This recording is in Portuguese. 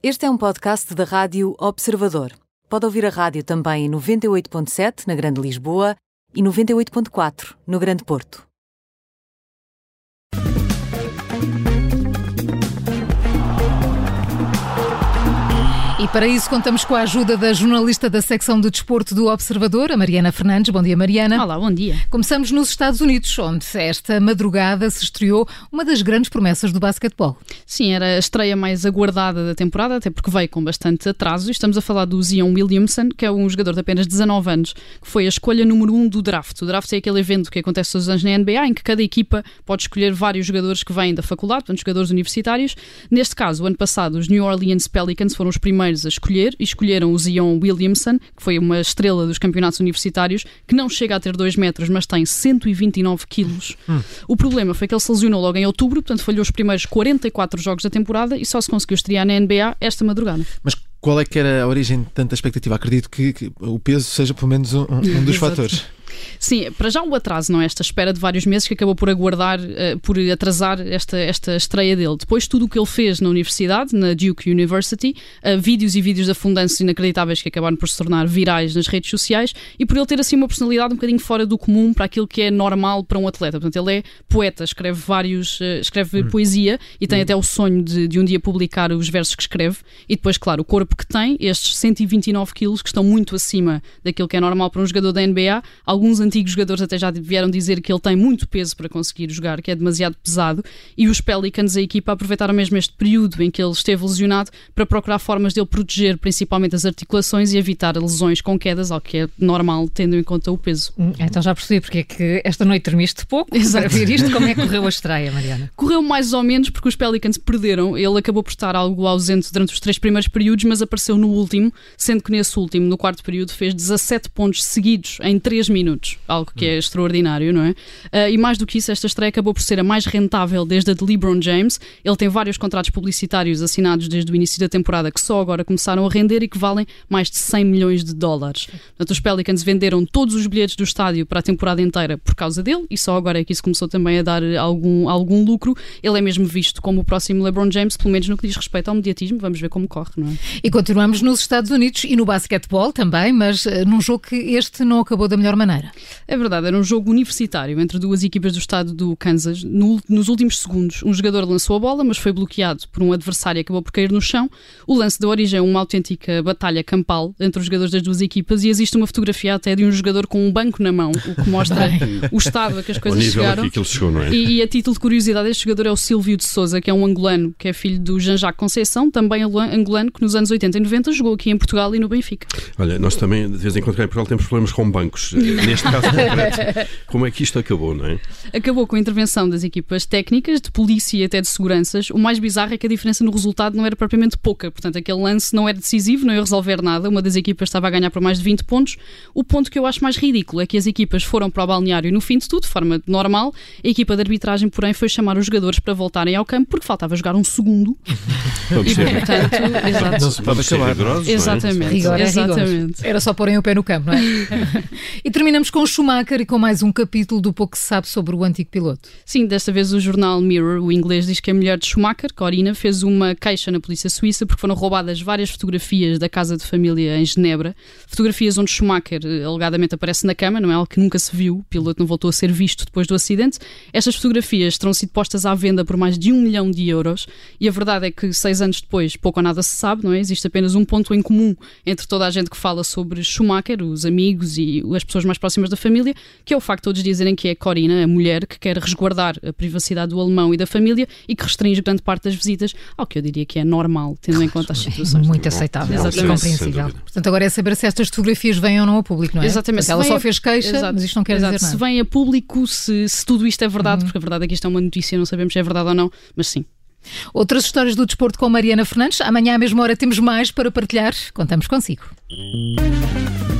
Este é um podcast da Rádio Observador. Pode ouvir a rádio também em 98.7 na Grande Lisboa e 98.4 no Grande Porto. E para isso contamos com a ajuda da jornalista da secção do desporto do Observador, a Mariana Fernandes. Bom dia, Mariana. Olá, bom dia. Começamos nos Estados Unidos, onde esta madrugada se estreou uma das grandes promessas do basquetebol. Sim, era a estreia mais aguardada da temporada, até porque veio com bastante atraso. Estamos a falar do Zion Williamson, que é um jogador de apenas 19 anos, que foi a escolha número 1 do draft. O draft é aquele evento que acontece todos os anos na NBA, em que cada equipa pode escolher vários jogadores que vêm da faculdade, portanto, jogadores universitários. Neste caso, o ano passado, os New Orleans Pelicans foram os primeiros a escolher, e escolheram o Zion Williamson, que foi uma estrela dos campeonatos universitários, que não chega a ter 2 metros, mas tem 129 quilos. O problema foi que ele se lesionou logo em outubro, portanto falhou os primeiros 44 jogos da temporada e só se conseguiu estrear na NBA esta madrugada. Mas qual é que era a origem de tanta expectativa? Acredito que o peso seja pelo menos um dos fatores. Sim, para já o atraso, não é? Esta espera de vários meses que acabou por atrasar esta estreia dele. Depois tudo o que ele fez na universidade, na Duke University, vídeos e vídeos de afundanços inacreditáveis que acabaram por se tornar virais nas redes sociais, e por ele ter assim uma personalidade um bocadinho fora do comum para aquilo que é normal para um atleta. Portanto, ele é poeta, escreve poesia e tem até o sonho de um dia publicar os versos que escreve, e depois, claro, o corpo que tem, estes 129 quilos que estão muito acima daquilo que é normal para um jogador da NBA. Alguns antigos jogadores até já vieram dizer que ele tem muito peso para conseguir jogar, que é demasiado pesado, e os Pelicans, a equipa, aproveitaram mesmo este período em que ele esteve lesionado para procurar formas de ele proteger principalmente as articulações e evitar lesões com quedas, ao que é normal tendo em conta o peso. Então já percebi porque é que esta noite dormiste pouco. Exato. Para ver isto. Como é que correu a estreia, Mariana? Correu mais ou menos porque os Pelicans perderam. Ele acabou por estar algo ausente durante os 3 primeiros períodos, mas apareceu no último, sendo que nesse último, no 4º período, fez 17 pontos seguidos em 3 minutos. Algo que é extraordinário, não é? E mais do que isso, esta estreia acabou por ser a mais rentável desde a de LeBron James. Ele tem vários contratos publicitários assinados desde o início da temporada que só agora começaram a render e que valem mais de 100 milhões de dólares. Portanto, os Pelicans venderam todos os bilhetes do estádio para a temporada inteira por causa dele, e só agora é que isso começou também a dar algum lucro. Ele é mesmo visto como o próximo LeBron James, pelo menos no que diz respeito ao mediatismo. Vamos ver como corre, não é? E continuamos nos Estados Unidos e no basquetebol também, mas num jogo que este não acabou da melhor maneira. É verdade, era um jogo universitário entre duas equipas do estado do Kansas. Nos últimos segundos, um jogador lançou a bola, mas foi bloqueado por um adversário e acabou por cair no chão. O lance deu origem a uma autêntica batalha campal entre os jogadores das duas equipas, e existe uma fotografia até de um jogador com um banco na mão, o que mostra o estado a que as coisas chegaram. Que ele chegou, não é? E a título de curiosidade, este jogador é o Silvio de Sousa, que é um angolano, que é filho do Jean-Jacques Conceição, também angolano, que nos anos 80 e 90 jogou aqui em Portugal e no Benfica. Olha, nós também, de vez em quando, em Portugal temos problemas com bancos. Neste caso concreto, como é que isto acabou, não é? Acabou com a intervenção das equipas técnicas, de polícia e até de seguranças. O mais bizarro é que a diferença no resultado não era propriamente pouca. Portanto, aquele lance não era decisivo, não ia resolver nada. Uma das equipas estava a ganhar por mais de 20 pontos. O ponto que eu acho mais ridículo é que as equipas foram para o balneário no fim de tudo, de forma normal. A equipa de arbitragem, porém, foi chamar os jogadores para voltarem ao campo, porque faltava jogar um segundo. Não se pode ser rigorosos, exatamente. Não é? Exatamente. Era só porem o pé no campo, não é? E terminamos com Schumacher e com mais um capítulo do pouco que se sabe sobre o antigo piloto. Sim, desta vez o jornal Mirror, o inglês, diz que a mulher de Schumacher, Corina, fez uma queixa na polícia suíça porque foram roubadas várias fotografias da casa de família em Genebra. Fotografias onde Schumacher alegadamente aparece na cama, não é algo que nunca se viu, o piloto não voltou a ser visto depois do acidente. Estas fotografias terão sido postas à venda por mais de 1 milhão de euros, e a verdade é que 6 anos depois pouco ou nada se sabe, não é? Existe apenas um ponto em comum entre toda a gente que fala sobre Schumacher, os amigos e as pessoas mais próximas da família, que é o facto de todos dizerem que é Corina, a mulher que quer resguardar a privacidade do alemão e da família e que restringe grande parte das visitas, ao que eu diria que é normal, tendo em conta as situações. Muito aceitável, compreensível. Portanto, agora é saber se estas fotografias vêm ou não a público, não é? Exatamente. Ela só fez queixa, mas isto não quer dizer nada. Se vem a público, se tudo isto é verdade, porque a verdade é que isto é uma notícia, não sabemos se é verdade ou não, mas sim. Outras histórias do desporto com Mariana Fernandes. Amanhã à mesma hora temos mais para partilhar. Contamos consigo.